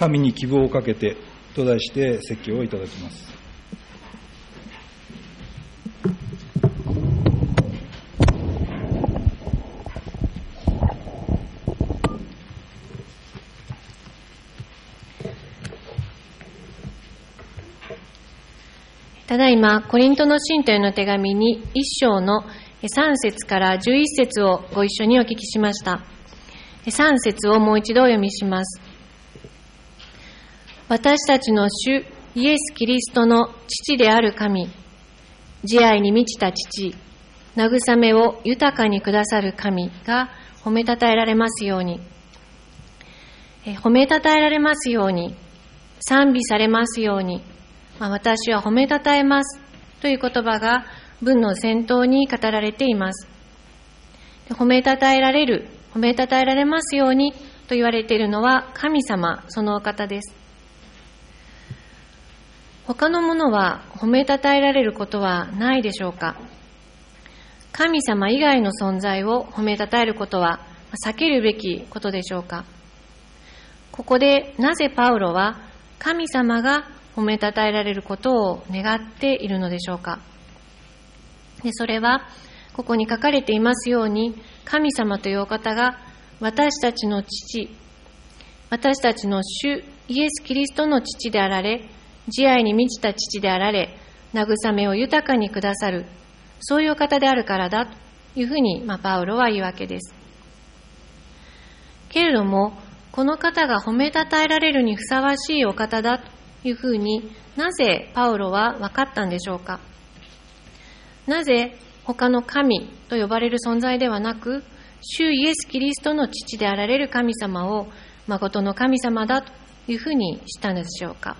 神に希望をかけてと題して説教をいただきます。 ただいまコリントの信徒への手紙に1章の3節から11節をご一緒にお聞きしました。3節をもう一度お読みします。私たちの主イエス・キリストの父である神、慈愛に満ちた父、慰めを豊かにくださる神が褒めたたえられますように、褒めたたえられますように、賛美されますように、私は褒めたたえますという言葉が文の先頭に語られています。褒めたたえられる、褒めたたえられますようにと言われているのは神様そのお方です。他のものは褒めたたえられることはないでしょうか。神様以外の存在を褒めたたえることは避けるべきことでしょうか。ここでなぜパウロは神様が褒めたたえられることを願っているのでしょうか。で、それはここに書かれていますように、神様というお方が私たちの父、私たちの主イエス・キリストの父であられ、慈愛に満ちた父であられ、慰めを豊かにくださる、そういうお方であるからだというふうに、パウロは言うわけです。けれども、この方が褒めたたえられるにふさわしいお方だというふうになぜパウロは分かったんでしょうか。なぜ他の神と呼ばれる存在ではなく、主イエス・キリストの父であられる神様を誠の神様だというふうにしたのでしょうか。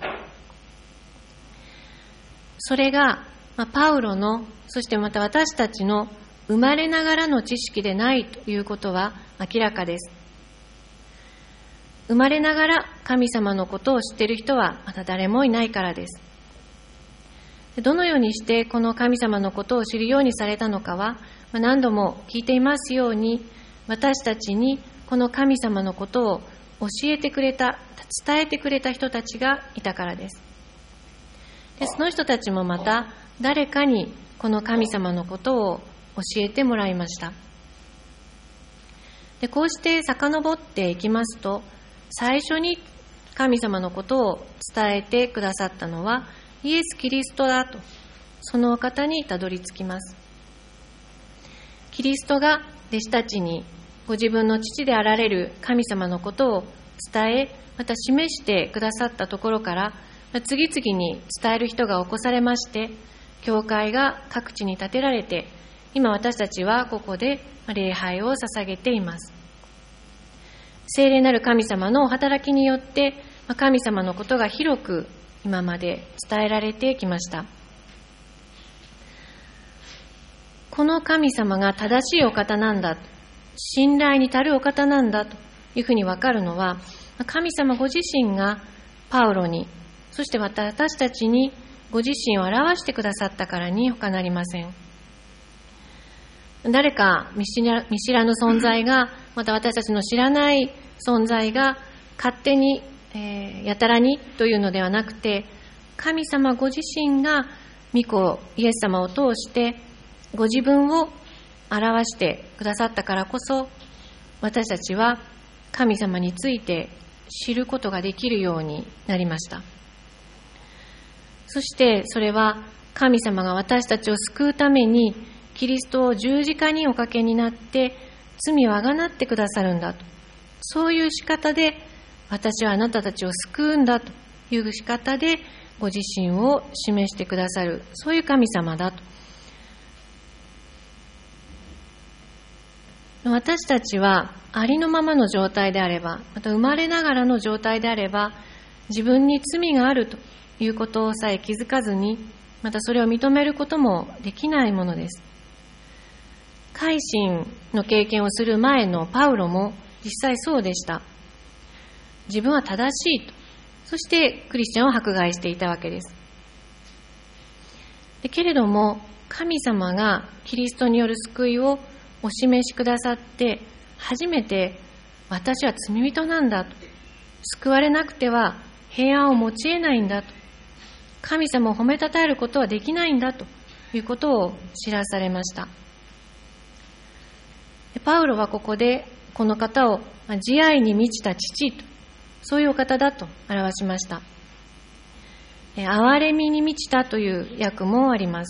それがパウロの、そしてまた私たちの生まれながらの知識でないということは明らかです。生まれながら神様のことを知っている人はまた誰もいないからです。どのようにしてこの神様のことを知るようにされたのかは、何度も聞いていますように、私たちにこの神様のことを教えてくれた、伝えてくれた人たちがいたからです。で、その人たちもまた誰かにこの神様のことを教えてもらいました。で、こうして遡っていきますと、最初に神様のことを伝えてくださったのはイエス・キリストだと、そのお方にたどり着きます。キリストが弟子たちにご自分の父であられる神様のことを伝え、また示してくださったところから、次々に伝える人が起こされまして、教会が各地に建てられて、今私たちはここで礼拝を捧げています。聖霊なる神様の働きによって、神様のことが広く今まで伝えられてきました。この神様が正しいお方なんだ、信頼に足るお方なんだというふうに分かるのは、神様ご自身がパウロに、そしてまた私たちにご自身を表してくださったからに他なりません。誰か見知らぬ存在が、また私たちの知らない存在が勝手に、やたらにというのではなくて、神様ご自身が御子イエス様を通してご自分を表してくださったからこそ、私たちは神様について知ることができるようになりました。そしてそれは神様が私たちを救うためにキリストを十字架におかけになって罪をあがなってくださるんだと、そういう仕方で私はあなたたちを救うんだという仕方でご自身を示してくださる、そういう神様だと。私たちはありのままの状態であれば、また生まれながらの状態であれば、自分に罪があるということをさえ気づかずに、またそれを認めることもできないものです。改心の経験をする前のパウロも実際そうでした。自分は正しいと、そしてクリスチャンを迫害していたわけです。けれども神様がキリストによる救いをお示しくださって、初めて私は罪人なんだと、 救われなくては平安を持ち得ないんだと、神様を褒めたたえることはできないんだということを知らされました。パウロはここでこの方を慈愛に満ちた父と、そういうお方だと表しました。憐れみに満ちたという訳もあります。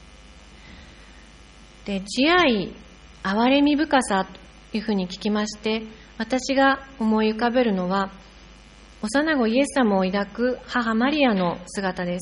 で、慈愛、憐れみ深さというふうに聞きまして、私が思い浮かべるのは、幼子イエス様を抱く母マリアの姿です。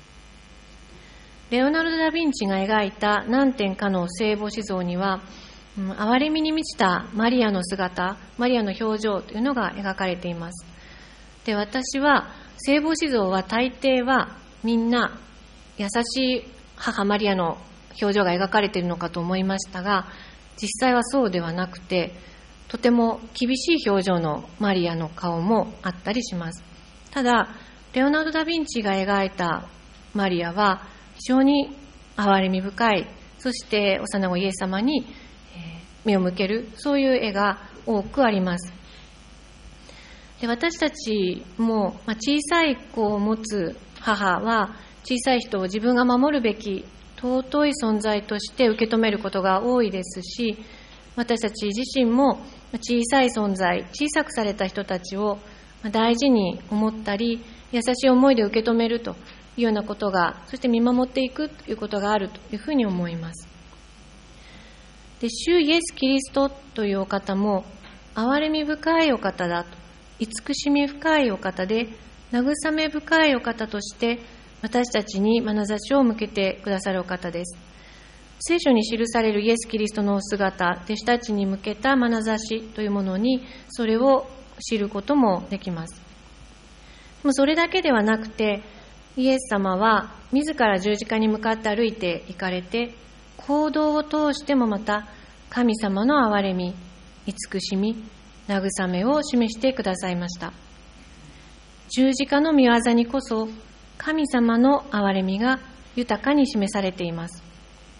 レオナルド・ダ・ヴィンチが描いた何点かの聖母子像には、憐れみに満ちたマリアの姿、マリアの表情というのが描かれています。で、私は聖母子像は大抵はみんな優しい母マリアの表情が描かれているのかと思いましたが、実際はそうではなくて、とても厳しい表情のマリアの顔もあったりします。ただ、レオナルド・ダ・ヴィンチが描いたマリアは非常に憐れみ深い、そして幼子イエス様に目を向ける、そういう絵が多くあります。で、私たちも、小さい子を持つ母は、小さい人を自分が守るべき尊い存在として受け止めることが多いですし、私たち自身も小さい存在、小さくされた人たちを大事に思ったり、優しい思いで受け止めるというようなことが、そして見守っていくということがあるというふうに思います。で、主イエス・キリストというお方も憐れみ深いお方だと、慈しみ深いお方で、慰め深いお方として私たちに眼差しを向けてくださるお方です。聖書に記されるイエス・キリストのお姿、弟子たちに向けた眼差しというものに、それを知ることもできます。でもそれだけではなくて、イエス様は自ら十字架に向かって歩いて行かれて、行動を通してもまた神様の憐れみ、慈しみ、慰めを示してくださいました。十字架の御業にこそ神様の憐れみが豊かに示されています。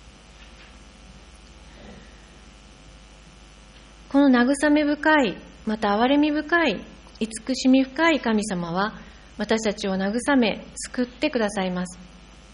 この慰め深い、また憐れみ深い、慈しみ深い神様は私たちを慰め、救ってくださいます。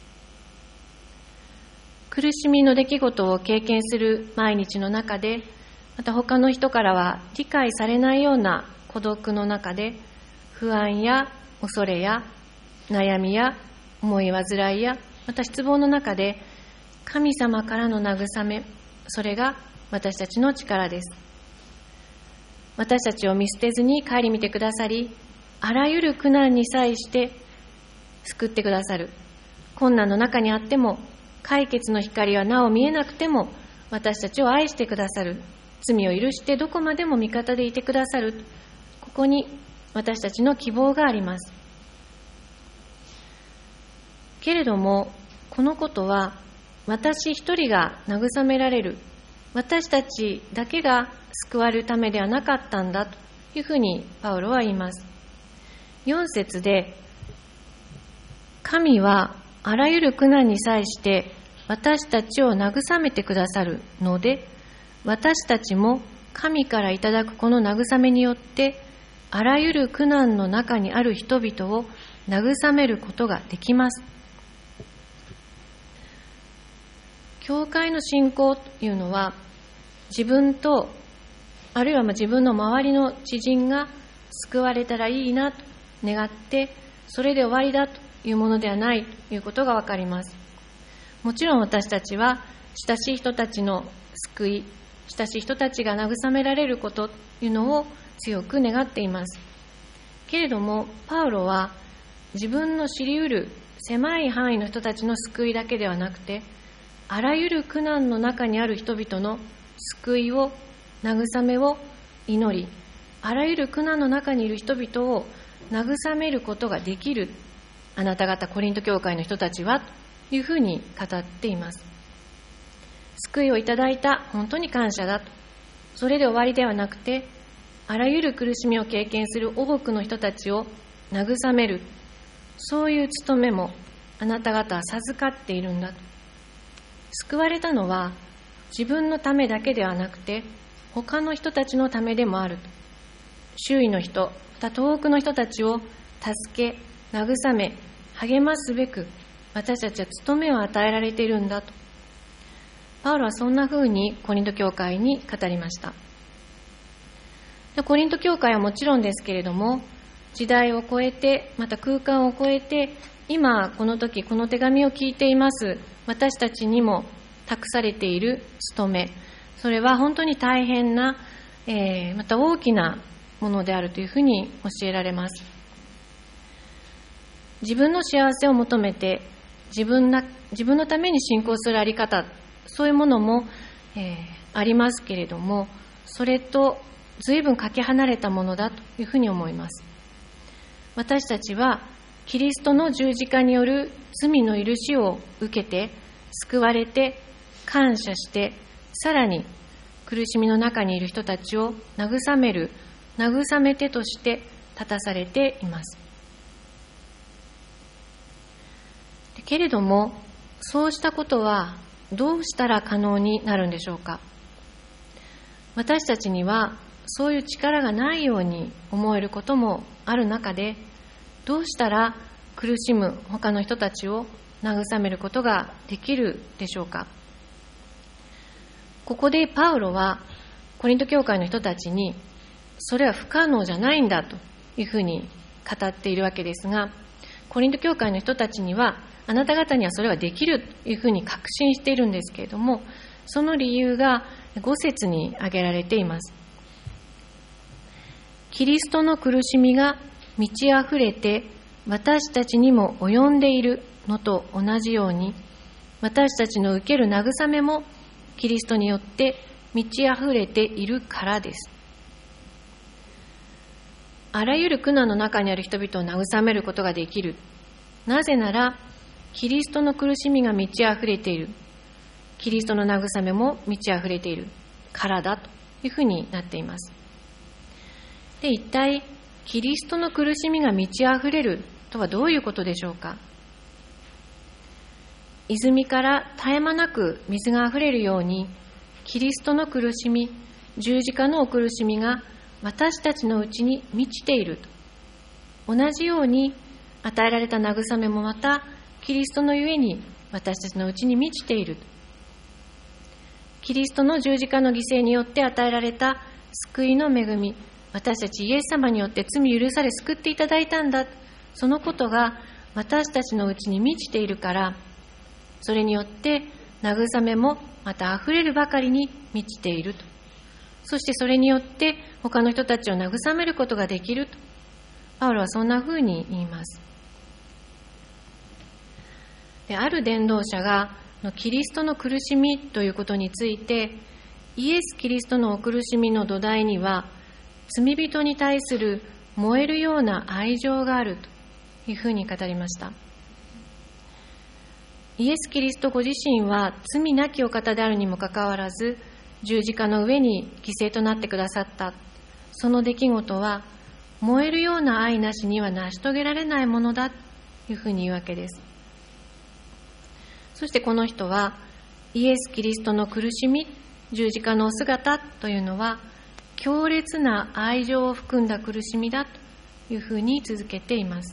苦しみの出来事を経験する毎日の中で、また他の人からは理解されないような孤独の中で、不安や恐れや悩みや思い煩いや、また失望の中で、神様からの慰め、それが私たちの力です。私たちを見捨てずに顧みてくださり、あらゆる苦難に際して救ってくださる。困難の中にあっても、解決の光はなお見えなくても、私たちを愛してくださる。罪を許してどこまでも味方でいてくださる。ここに私たちの希望があります。けれども、このことは私一人が慰められる、私たちだけが救われるためではなかったんだというふうにパウロは言います。4節で、神はあらゆる苦難に際して私たちを慰めてくださるので、私たちも神からいただくこの慰めによって、あらゆる苦難の中にある人々を慰めることができます。教会の信仰というのは、自分と、あるいは自分の周りの知人が救われたらいいなと願って、それで終わりだというものではないということがわかります。もちろん私たちは、親しい人たちの救い、親しい人たちが慰められることというのを強く願っています。けれども、パウロは自分の知り得る狭い範囲の人たちの救いだけではなくて、あらゆる苦難の中にある人々の救いを、慰めを祈り、あらゆる苦難の中にいる人々を慰めることができる、あなた方コリント教会の人たちは、というふうに語っています。救いをいただいた、本当に感謝だと。それで終わりではなくて、あらゆる苦しみを経験する多くの人たちを慰める、そういう務めもあなた方は授かっているんだと。救われたのは自分のためだけではなくて、他の人たちのためでもあると。周囲の人、 た遠くの人たちを助け、慰め、励ますべく、私たちは務めを与えられているんだと。パウロはそんな風にコリント教会に語りました。コリント教会はもちろんですけれども、時代を超えて、また空間を超えて、今この時この手紙を聞いています私たちにも託されている務め、それは本当に大変な、また大きなものであるというふうに教えられます。自分の幸せを求めて自分のために信仰するあり方、そういうものも、ありますけれども、それと随分かけ離れたものだというふうに思います。私たちはキリストの十字架による罪の許しを受けて、救われて、感謝して、さらに苦しみの中にいる人たちを慰める、慰め手として立たされています。けれども、そうしたことはどうしたら可能になるんでしょうか。私たちにはそういう力がないように思えることもある中で、どうしたら苦しむ他の人たちを慰めることができるでしょうか。ここでパウロはコリント教会の人たちに、それは不可能じゃないんだというふうに語っているわけですが、コリント教会の人たちには、あなた方にはそれはできるというふうに確信しているんですけれども、その理由が5節に挙げられています。キリストの苦しみが満ち溢れて私たちにも及んでいるのと同じように、私たちの受ける慰めもキリストによって満ち溢れているからです。あらゆる苦難の中にある人々を慰めることができる。なぜなら、キリストの苦しみが満ち溢れている。キリストの慰めも満ち溢れているからだというふうになっています。で、一体、キリストの苦しみが満ち溢れるとはどういうことでしょうか。泉から絶え間なく水が溢れるように、キリストの苦しみ、十字架のお苦しみが私たちのうちに満ちていると。同じように与えられた慰めもまたキリストのゆえに私たちのうちに満ちていると。キリストの十字架の犠牲によって与えられた救いの恵み、私たちイエス様によって罪許され救っていただいたんだ。そのことが私たちのうちに満ちているから、それによって慰めもまた溢れるばかりに満ちていると。そしてそれによって他の人たちを慰めることができると。パウロはそんな風に言います。で、ある伝道者がキリストの苦しみということについて、イエス・キリストのお苦しみの土台には罪人に対する燃えるような愛情があるというふうに語りました。イエス・キリストご自身は罪なきお方であるにもかかわらず、十字架の上に犠牲となってくださった。その出来事は燃えるような愛なしには成し遂げられないものだというふうに言うわけです。そしてこの人はイエス・キリストの苦しみ、十字架のお姿というのは強烈な愛情を含んだ苦しみだというふうに続けています。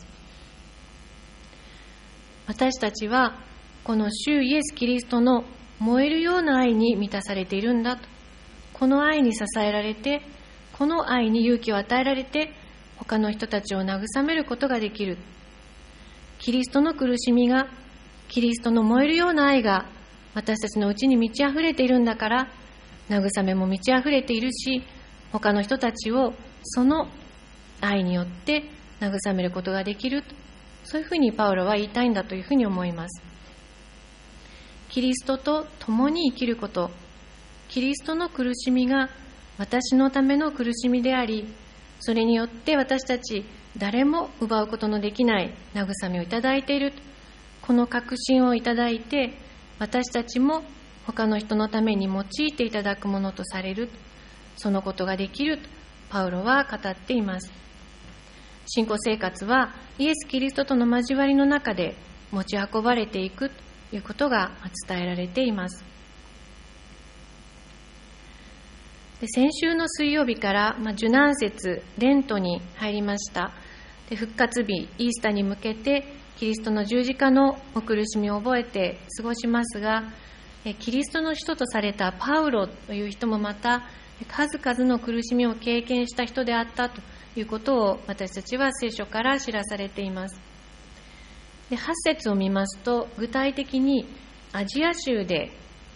私たちはこの主イエス・キリストの燃えるような愛に満たされているんだと。この愛に支えられて、この愛に勇気を与えられて、他の人たちを慰めることができる。キリストの苦しみが、キリストの燃えるような愛が私たちのうちに満ち溢れているんだから、慰めも満ち溢れているし、他の人たちをその愛によって慰めることができる。そういうふうにパウロは言いたいんだというふうに思います。キリストと共に生きること、キリストの苦しみが私のための苦しみであり、それによって私たち誰も奪うことのできない慰めをいただいている。この確信をいただいて、私たちも他の人のために用いていただくものとされる。そのことができるとパウロは語っています。信仰生活はイエス・キリストとの交わりの中で持ち運ばれていくということが伝えられています。 で先週の水曜日から、受難節、レントに入りました。で復活日、イースターに向けてキリストの十字架の苦しみを覚えて過ごしますが、キリストの使徒とされたパウロという人もまた数々の苦しみを経験した人であったということを私たちは聖書から知らされています。で8節を見ますと、具体的にアジア州で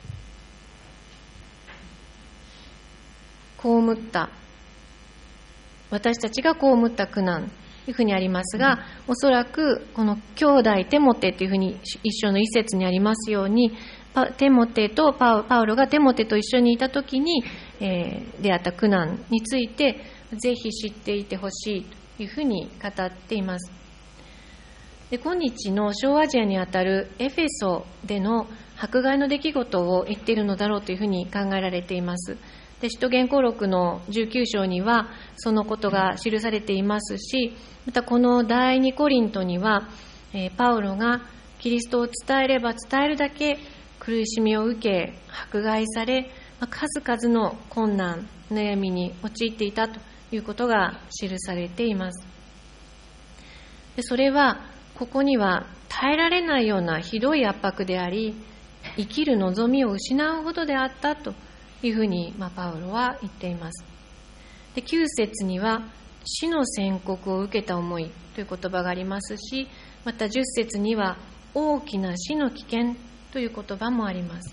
被った私たちが被った苦難というふうにありますが、おそらくこの兄弟テモテというふうに一緒の一節にありますように、テモテとパウロがテモテと一緒にいたときに、出会った苦難についてぜひ知っていてほしいというふうに語っています。で今日の小アジアにあたるエフェソでの迫害の出来事を言っているのだろうというふうに考えられています。で使徒言行録の19章にはそのことが記されていますし、またこの第2コリントには、パウロがキリストを伝えれば伝えるだけ苦しみを受け迫害され、数々の困難悩みに陥っていたということが記されています。でそれはここには耐えられないようなひどい圧迫であり、生きる望みを失うほどであったというふうに、パウロは言っています。で9節には死の宣告を受けた思いという言葉がありますし、また10節には大きな死の危険という言葉もあります。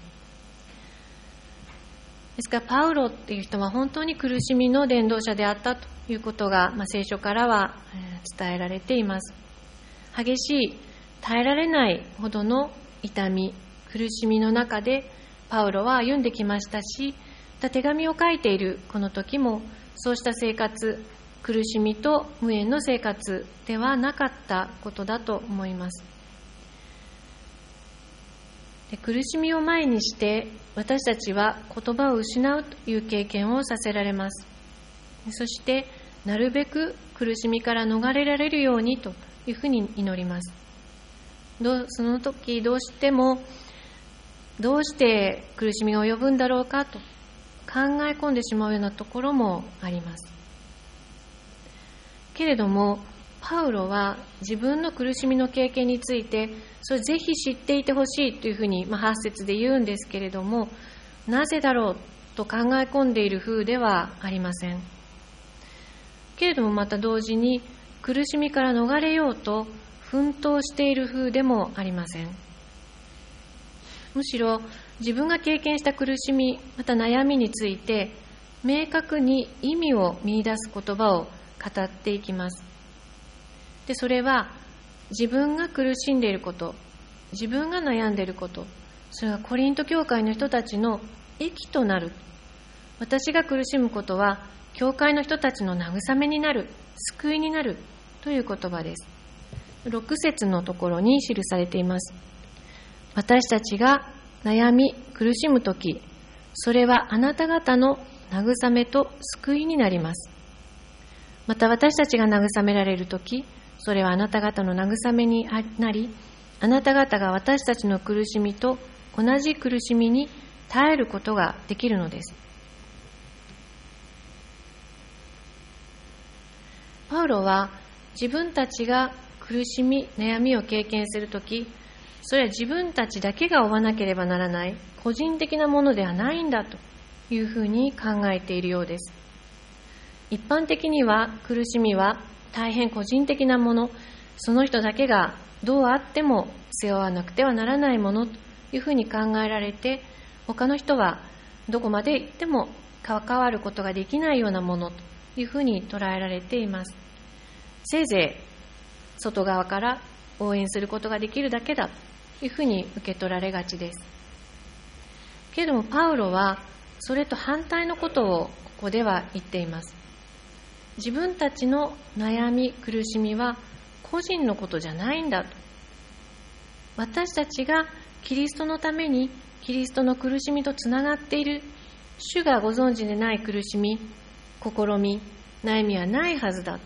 ですからパウロという人は本当に苦しみの伝道者であったということが、聖書からは伝えられています。激しい耐えられないほどの痛み苦しみの中でパウロは歩んできましたし、手紙を書いているこの時もそうした生活、苦しみと無縁の生活ではなかったことだと思います。で苦しみを前にして私たちは言葉を失うという経験をさせられます。そしてなるべく苦しみから逃れられるようにというふうに祈ります。その時どうして苦しみが及ぶんだろうかと考え込んでしまうようなところもあります。けれどもパウロは自分の苦しみの経験についてそれぜひ知っていてほしいというふうに8節で言うんですけれども、なぜだろうと考え込んでいる風ではありません。けれどもまた同時に苦しみから逃れようと奮闘している風でもありません。むしろ自分が経験した苦しみまた悩みについて明確に意味を見出す言葉を語っていきます。でそれは自分が苦しんでいること、自分が悩んでいること、それがコリント教会の人たちの益となる。私が苦しむことは教会の人たちの慰めになる、救いになるという言葉です。6節のところに記されています。私たちが悩み苦しむとき、それはあなた方の慰めと救いになります。また私たちが慰められるとき、それはあなた方の慰めになり、あなた方が私たちの苦しみと同じ苦しみに耐えることができるのです。パウロは自分たちが苦しみ、悩みを経験するとき、それは自分たちだけが負わなければならない個人的なものではないんだというふうに考えているようです。一般的には苦しみは大変個人的なもの、その人だけがどうあっても背負わなくてはならないものというふうに考えられて、他の人はどこまで行っても関わることができないようなものというふうに捉えられています。せいぜい外側から応援することができるだけだというふうに受け取られがちです。けれどもパウロはそれと反対のことをここでは言っています。自分たちの悩み苦しみは個人のことじゃないんだと。私たちがキリストのためにキリストの苦しみとつながっている、主がご存知でない苦しみ、試み、悩みはないはずだと。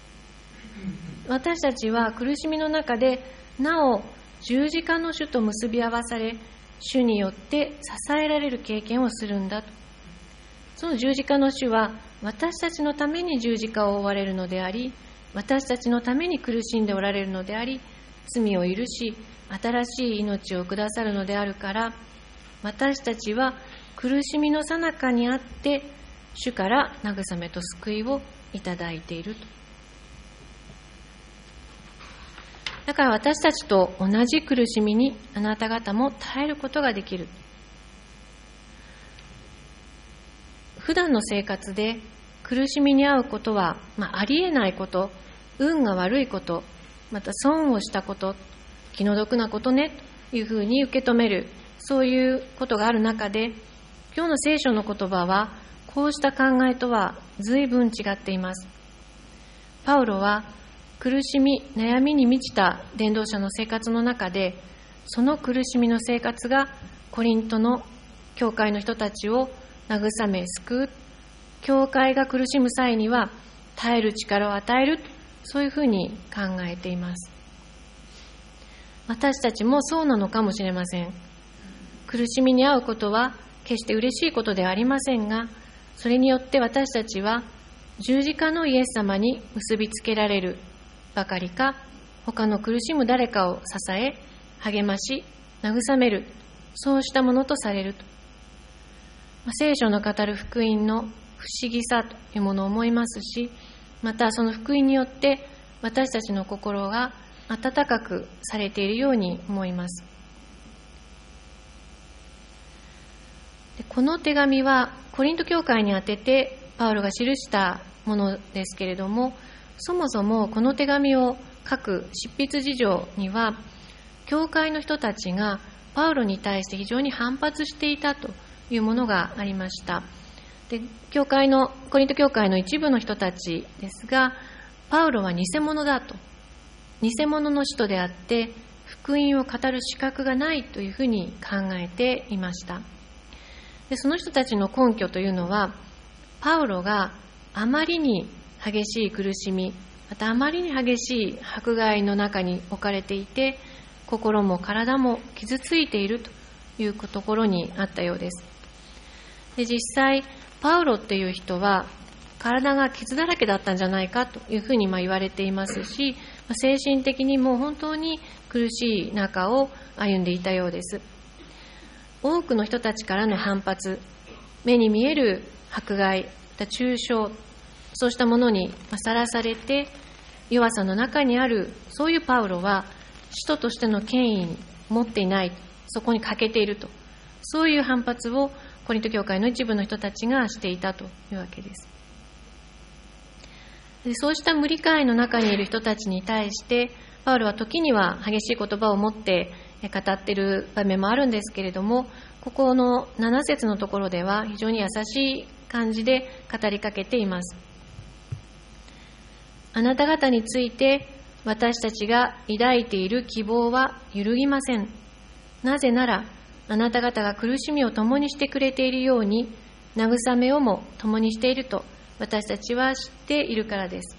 私たちは苦しみの中でなお十字架の主と結び合わされ、主によって支えられる経験をするんだと。 その十字架の主は私たちのために十字架を負われるのであり、私たちのために苦しんでおられるのであり、罪を許し新しい命をくださるのであるから、私たちは苦しみの最中にあって主から慰めと救いをいただいていると。だから私たちと同じ苦しみにあなた方も耐えることができる。普段の生活で苦しみに遭うことは、ありえないこと、運が悪いこと、また損をしたこと、気の毒なことねというふうに受け止める、そういうことがある中で、今日の聖書の言葉はこうした考えとは随分違っています。パウロは苦しみ、悩みに満ちた伝道者の生活の中で、その苦しみの生活がコリントの教会の人たちを慰め救う、教会が苦しむ際には耐える力を与える、そういうふうに考えています。私たちもそうなのかもしれません。苦しみに遭うことは決して嬉しいことではありませんが、それによって私たちは十字架のイエス様に結びつけられるばかりか、他の苦しむ誰かを支え、励まし、慰める、そうしたものとされると。聖書の語る福音の不思議さというものを思いますし、またその福音によって私たちの心が温かくされているように思います。この手紙はコリント教会に宛ててパウロが記したものですけれども、そもそもこの手紙を書く執筆事情には、教会の人たちがパウロに対して非常に反発していたというものがありました。で、コリント教会の一部の人たちですが、パウロは偽物だと、偽物の使徒であって福音を語る資格がないというふうに考えていました。で、その人たちの根拠というのは、パウロがあまりに激しい苦しみ、またあまりに激しい迫害の中に置かれていて、心も体も傷ついているというところにあったようです。で、実際パウロっていう人は体が傷だらけだったんじゃないかというふうに言われていますし、精神的にも本当に苦しい中を歩んでいたようです。多くの人たちからの反発、目に見える迫害、中傷、そうしたものにさらされて、弱さの中にあるそういうパウロは使徒としての権威に持っていない、そこに欠けていると、そういう反発をコリント教会の一部の人たちがしていたというわけです。で、そうした無理解の中にいる人たちに対してパウロは時には激しい言葉を持って語っている場面もあるんですけれども、ここの7節のところでは非常に優しい感じで語りかけています。あなた方について私たちが抱いている希望は揺るぎません。なぜならあなた方が苦しみを共にしてくれているように慰めをも共にしていると私たちは知っているからです。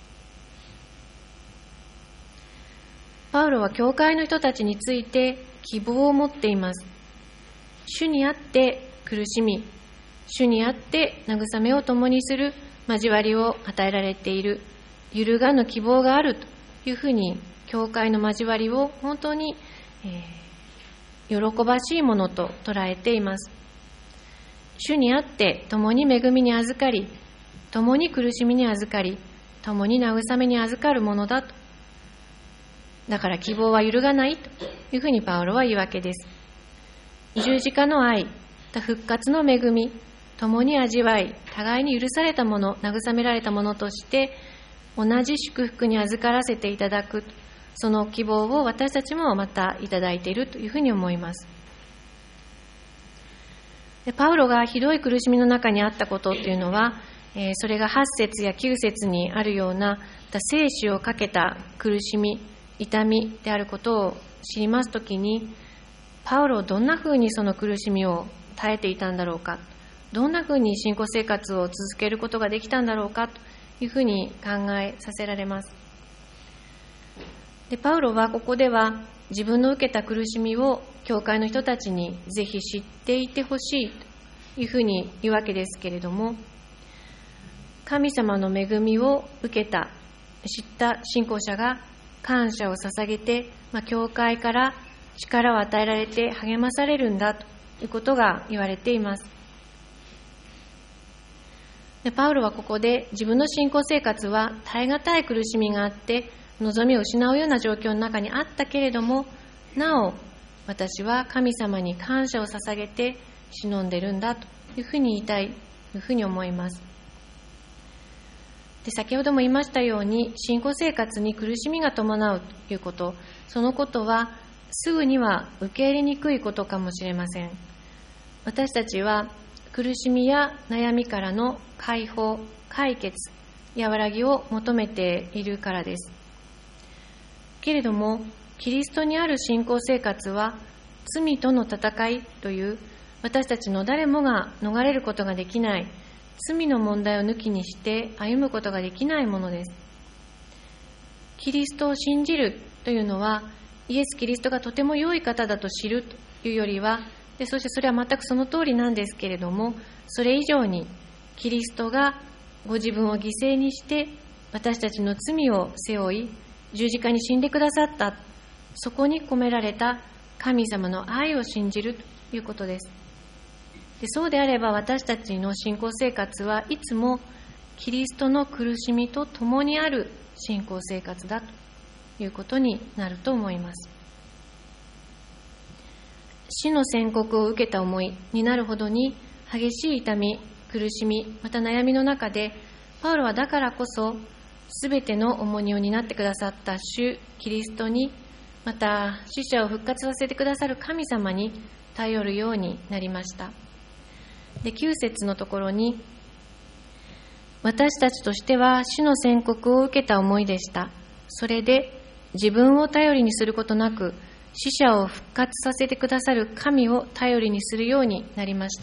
パウロは教会の人たちについて希望を持っています。主にあって苦しみ、主にあって慰めを共にする交わりを与えられている、揺るがぬ希望があるというふうに、教会の交わりを本当に、喜ばしいものと捉えています。主にあって共に恵みに預かり、共に苦しみに預かり、共に慰めに預かるものだと。だから希望は揺るがないというふうにパウロは言うわけです。十字架の愛、復活の恵み、共に味わい、互いに許されたもの、慰められたものとして同じ祝福に預からせていただく、その希望を私たちもまたいただいているというふうに思います。で、パウロがひどい苦しみの中にあったことっていうのは、それが8節や9節にあるような生死をかけた苦しみ、痛みであることを知りますときに、パウロはどんなふうにその苦しみを耐えていたんだろうか、どんなふうに信仰生活を続けることができたんだろうかというふうに考えさせられます。で、パウロはここでは自分の受けた苦しみを教会の人たちにぜひ知っていてほしい、 いうふうに言うわけですけれども、神様の恵みを受けた、知った信仰者が感謝を捧げて、教会から力を与えられて励まされるんだということが言われています。でパウロはここで自分の信仰生活は耐え難い苦しみがあって望みを失うような状況の中にあったけれども、なお私は神様に感謝を捧げて忍んでるんだというふうに言いたいというふうに思います。で先ほども言いましたように、信仰生活に苦しみが伴うということ、そのことはすぐには受け入れにくいことかもしれません。私たちは苦しみや悩みからの解放、解決、和らぎを求めているからです。けれども、キリストにある信仰生活は罪との戦いという私たちの誰もが逃れることができない罪の問題を抜きにして歩むことができないものです。キリストを信じるというのは、イエス・キリストがとても良い方だと知るというよりは、そしてそれは全くその通りなんですけれども、それ以上にキリストがご自分を犠牲にして私たちの罪を背負い十字架に死んでくださった、そこに込められた神様の愛を信じるということです。でそうであれば私たちの信仰生活はいつもキリストの苦しみと共にある信仰生活だということになると思います。死の宣告を受けた思いになるほどに激しい痛み、苦しみ、また悩みの中で、パウロはだからこそすべての重荷を担ってくださった主キリストに、また死者を復活させてくださる神様に頼るようになりました。で9節のところに、私たちとしては死の宣告を受けた思いでした。それで自分を頼りにすることなく、死者を復活させてくださる神を頼りにするようになりました。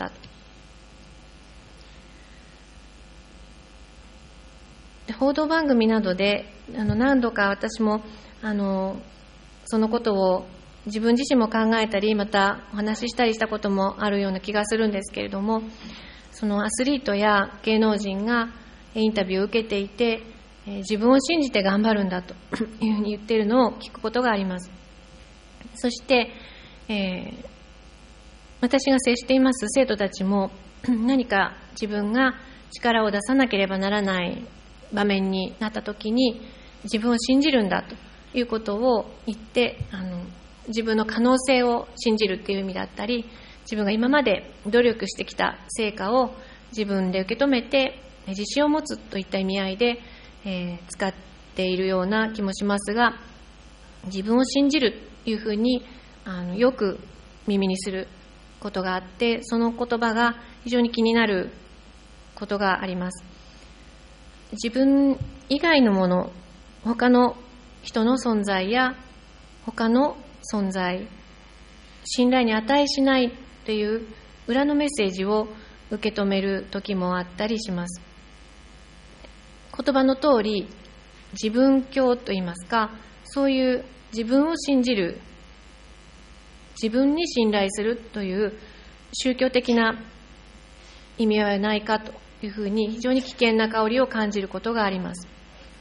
報道番組などで何度か私もそのことを自分自身も考えたり、またお話ししたりしたこともあるような気がするんですけれども、そのアスリートや芸能人がインタビューを受けていて、自分を信じて頑張るんだというふうに言っているのを聞くことがあります。そして、私が接しています生徒たちも何か自分が力を出さなければならない場面になったときに、自分を信じるんだということを言って、自分の可能性を信じるという意味だったり、自分が今まで努力してきた成果を自分で受け止めて自信を持つといった意味合いで、使っているような気もしますが、自分を信じるというふうによく耳にすることがあって、その言葉が非常に気になることがあります。自分以外のもの、他の人の存在や他の存在、信頼に値しないという裏のメッセージを受け止める時もあったりします。言葉の通り、自分教といいますか、そういう自分を信じる、自分に信頼するという宗教的な意味合いはないかというふうに、非常に危険な香りを感じることがあります。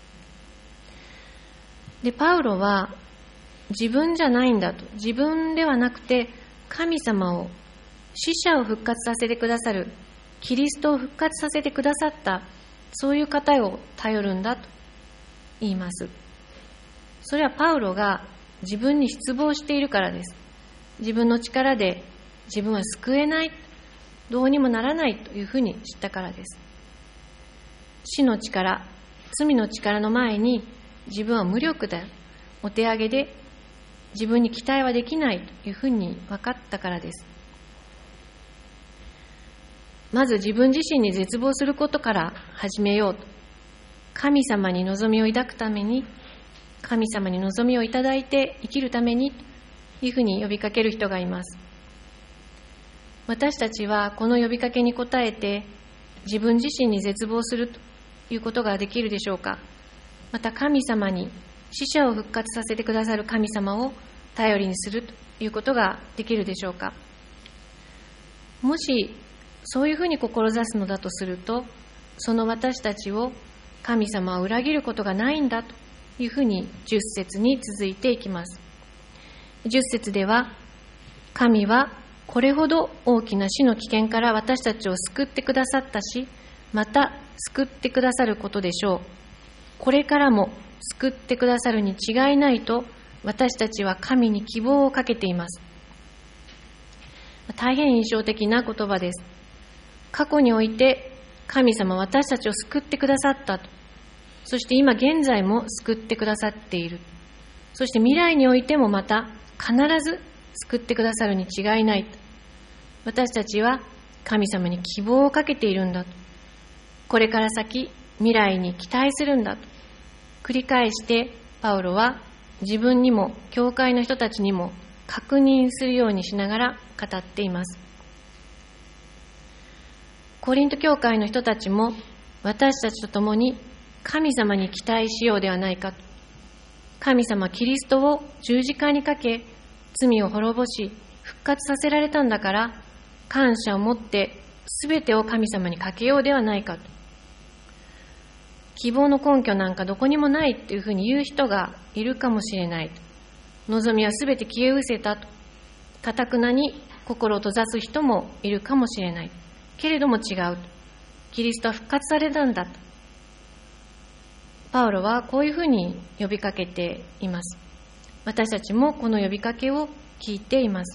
で、パウロは自分じゃないんだと、自分ではなくて神様を、死者を復活させてくださる、キリストを復活させてくださった、そういう方を頼るんだと言います。それはパウロが自分に失望しているからです。自分の力で自分は救えない、どうにもならないというふうに知ったからです。死の力、罪の力の前に自分は無力だ、お手上げで自分に期待はできないというふうに分かったからです。まず自分自身に絶望することから始めようと、神様に望みを抱くために、神様に望みをいただいて生きるためにというふうに呼びかける人がいます。私たちはこの呼びかけに応えて自分自身に絶望するということができるでしょうか。また神様に、死者を復活させてくださる神様を頼りにするということができるでしょうか。もしそういうふうに志すのだとすると、その私たちを神様は裏切ることがないんだというふうに10節に続いていきます。10節では、神はこれほど大きな死の危険から私たちを救ってくださったし、また救ってくださることでしょう。これからも救ってくださるに違いないと私たちは神に希望をかけています。大変印象的な言葉です。過去において神様は私たちを救ってくださったと。そして今現在も救ってくださっている。そして未来においてもまた必ず救ってくださるに違いないと。私たちは神様に希望をかけているんだと。これから先未来に期待するんだと。繰り返してパウロは自分にも教会の人たちにも確認するようにしながら語っています。コリント教会の人たちも私たちと共に神様に期待しようではないかと。神様キリストを十字架にかけ罪を滅ぼし復活させられたんだから感謝を持って全てを神様にかけようではないかと。希望の根拠なんかどこにもないというふうに言う人がいるかもしれないと。望みは全て消え失せたと。堅くなに心を閉ざす人もいるかもしれない。けれども違うと。キリストは復活されたんだと。パウロはこういうふうに呼びかけています。私たちもこの呼びかけを聞いています。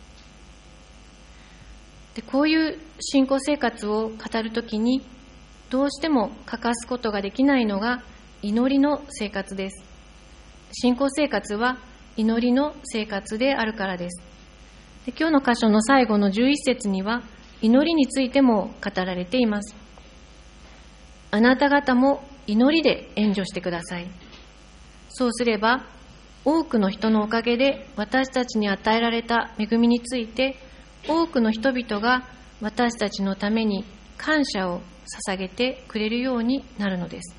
で、こういう信仰生活を語るときにどうしても欠かすことができないのが祈りの生活です。信仰生活は祈りの生活であるからです。で、今日の箇所の最後の11節には祈りについても語られています。あなた方も祈りで援助してください。そうすれば多くの人のおかげで私たちに与えられた恵みについて多くの人々が私たちのために感謝を捧げてくれるようになるのです。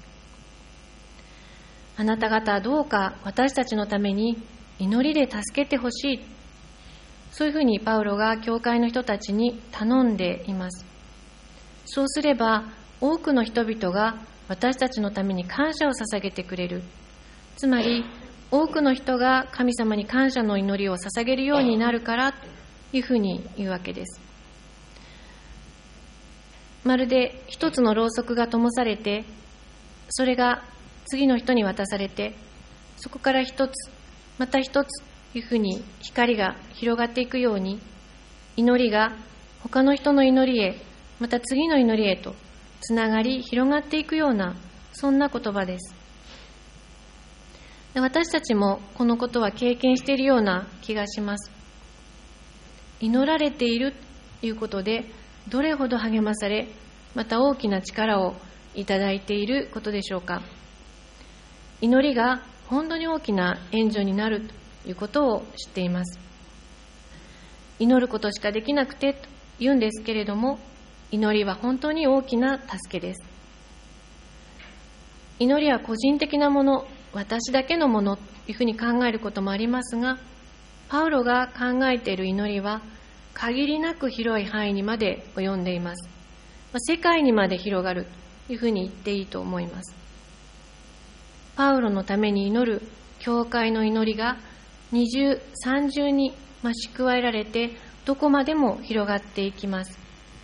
あなた方はどうか私たちのために祈りで助けてほしい。そういうふうにパウロが教会の人たちに頼んでいます。そうすれば多くの人々が私たちのために感謝を捧げてくれる。つまり多くの人が神様に感謝の祈りを捧げるようになるからというふうに言うわけです。まるで一つのろうそくが灯されて、それが次の人に渡されて、そこから一つまた一つというふうに光が広がっていくように、祈りが他の人の祈りへ、また次の祈りへとつながり広がっていくような、そんな言葉です。私たちもこのことは経験しているような気がします。祈られているということでどれほど励まされ、また大きな力をいただいていることでしょうか。祈りが本当に大きな援助になるということを知っています。祈ることしかできなくてと言うんですけれども、祈りは本当に大きな助けです。祈りは個人的なもの、私だけのものというふうに考えることもありますが、パウロが考えている祈りは限りなく広い範囲にまで及んでいます。世界にまで広がるというふうに言っていいと思います。パウロのために祈る教会の祈りが二重三重に増し加えられて、どこまでも広がっていきます。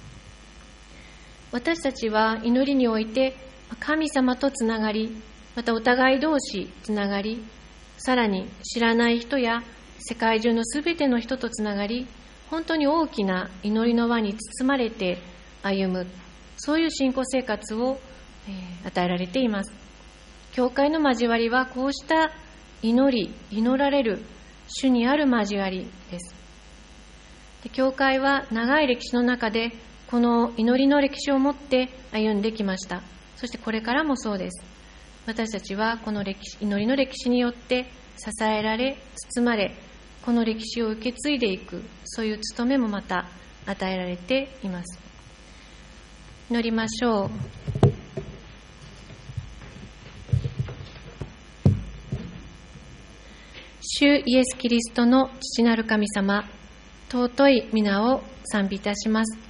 私たちは祈りにおいて神様とつながり、またお互い同士つながり、さらに知らない人や世界中のすべての人とつながり、本当に大きな祈りの輪に包まれて歩む、そういう信仰生活を与えられています。教会の交わりはこうした祈られる主にある交わりです。教会は長い歴史の中でこの祈りの歴史を持って歩んできました。そしてこれからもそうです。私たちはこの祈りの歴史によって支えられ、包まれ、この歴史を受け継いでいく、そういう務めもまた与えられています。祈りましょう。主イエス・キリストの父なる神様、尊い皆を賛美いたします。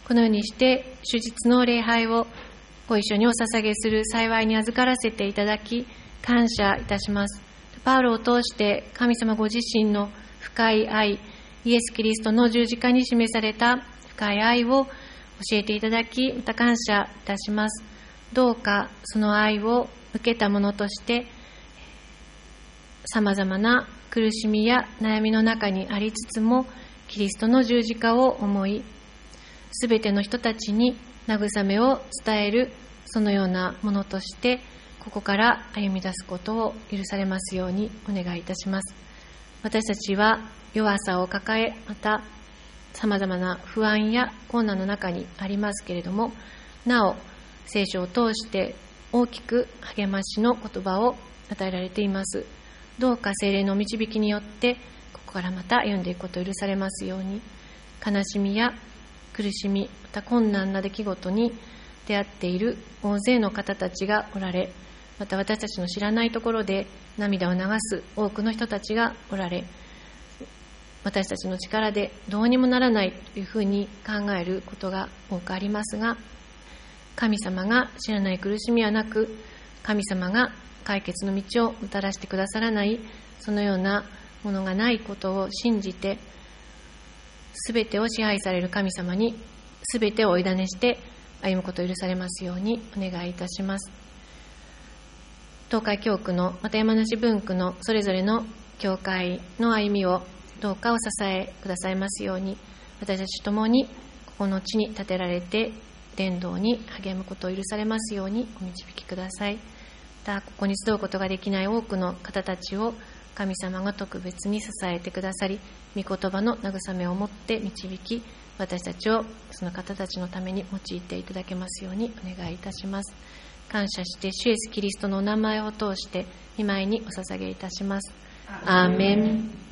このようにして主日の礼拝をご一緒にお捧げする幸いに預からせていただき、感謝いたします。パウロを通して神様ご自身の深い愛、イエス・キリストの十字架に示された深い愛を教えていただき、また感謝いたします。どうかその愛を受けたものとして、さまざまな苦しみや悩みの中にありつつも、キリストの十字架を思い、すべての人たちに慰めを伝える、そのようなものとして、ここから歩み出すことを許されますようにお願いいたします。私たちは弱さを抱え、またさまざまな不安や困難の中にありますけれども、なお聖書を通して大きく励ましの言葉を与えられています。どうか聖霊の導きによってここからまた歩んでいくことを許されますように、悲しみや苦しみ、また困難な出来事に出会っている大勢の方たちがおられ、また私たちの知らないところで涙を流す多くの人たちがおられ、私たちの力でどうにもならないというふうに考えることが多くありますが、神様が知らない苦しみはなく、神様が解決の道をもたらしてくださらない、そのようなものがないことを信じて、すべてを支配される神様にすべてをお委ねして歩むことを許されますようにお願いいたします。東海教区のまた山梨分区のそれぞれの教会の歩みをどうかお支えくださいますように、私たちともにここの地に立てられて伝道に励むことを許されますようにお導きください。またここに集うことができない多くの方たちを神様が特別に支えてくださり、御言葉の慰めをもって導き、私たちをその方たちのために用いていただけますようにお願いいたします。感謝して主イエスキリストのお名前を通して御前にお捧げいたします。アーメン。